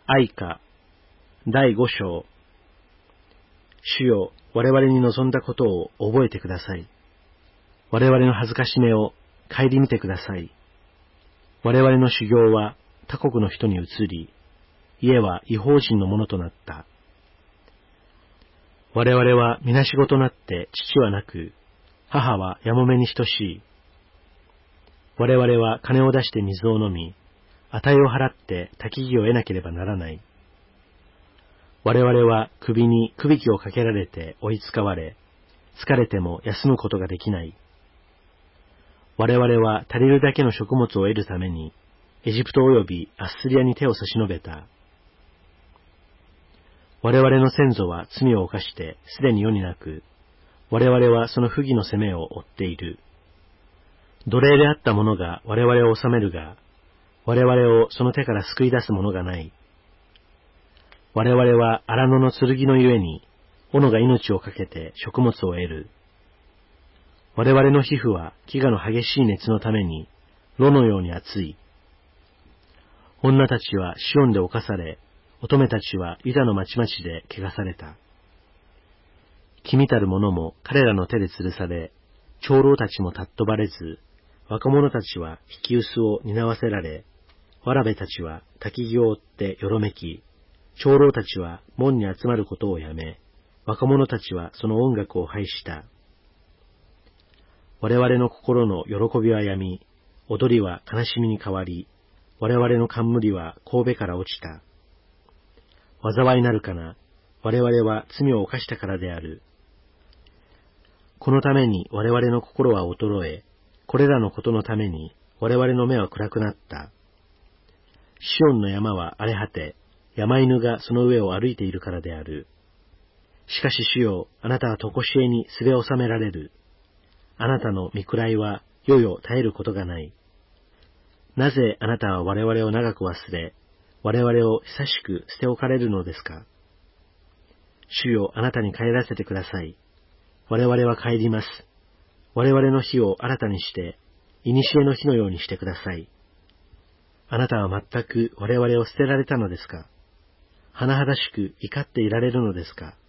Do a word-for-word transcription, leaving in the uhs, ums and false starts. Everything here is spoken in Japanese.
哀歌だいご章。主よ、我々に望んだことを覚えてください。我々の恥ずかしめを顧みてください。我々の修行は他国の人に移り、家は異邦人のものとなった。我々はみなしごとなって父はなく、母はやもめに等しい。我々は金を出して水を飲み、値を払って焚き木を得なければならない。我々は首にくびきをかけられて追いつかわれ、疲れても休むことができない。我々は足りるだけの食物を得るために、エジプト及びアッスリアに手を差し伸べた。我々の先祖は罪を犯してすでに世になく、我々はその不義の責めを負っている。奴隷であった者が我々を治めるが、我々をその手から救い出す者がない。我々は荒野の剣のゆえに、斧が命をかけて食物を得る。我々の皮膚は飢餓の激しい熱のために、炉のように熱い。女たちはシオンで侵され、乙女たちはユダの町々で汚された。君たる者も彼らの手で吊るされ、長老たちも尊ばれず、若者たちは引き薄を担わせられ、わらべたちは焚き木を追ってよろめき、長老たちは門に集まることをやめ、若者たちはその音楽を廃した。我々の心の喜びはやみ、踊りは悲しみに変わり、我々の冠は神戸から落ちた。災いなるかな、我々は罪を犯したからである。このために我々の心は衰え、これらのことのために我々の目は暗くなった。シオンの山は荒れ果て、山犬がその上を歩いているからである。しかし主よ、あなたは常しえにすべを収められる。あなたの御位は世々絶えることがない。なぜあなたは我々を長く忘れ、我々を久しく捨て置かれるのですか。主よ、あなたに帰らせてください。我々は帰ります。我々の日を新たにして、古の日のようにしてください。あなたは全く我々を捨てられたのですか。甚だしく怒っていられるのですか。